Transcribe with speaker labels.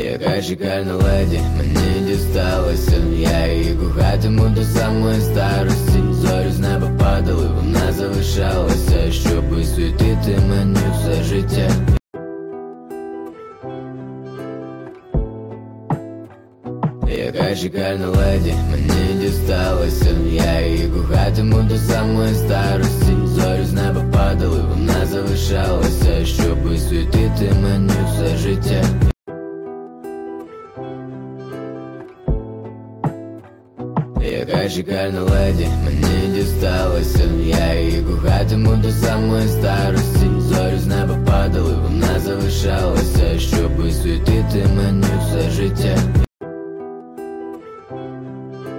Speaker 1: Яка шикарна леді мені дісталася, я її кохатиму до самої старості. Зорі з неба падали, вона залишалася, щоби світити мені все життя. Яка шикарна леді мені дісталася, я її кохатиму до самої старості. Зорі з неба падали, вона залишалася, щоби світити мені все життя. Яка шикарна леді мені дісталася, я її кохатиму до самої старості. Зорі з неба падали, вона залишалася, щоби світити мені все життя.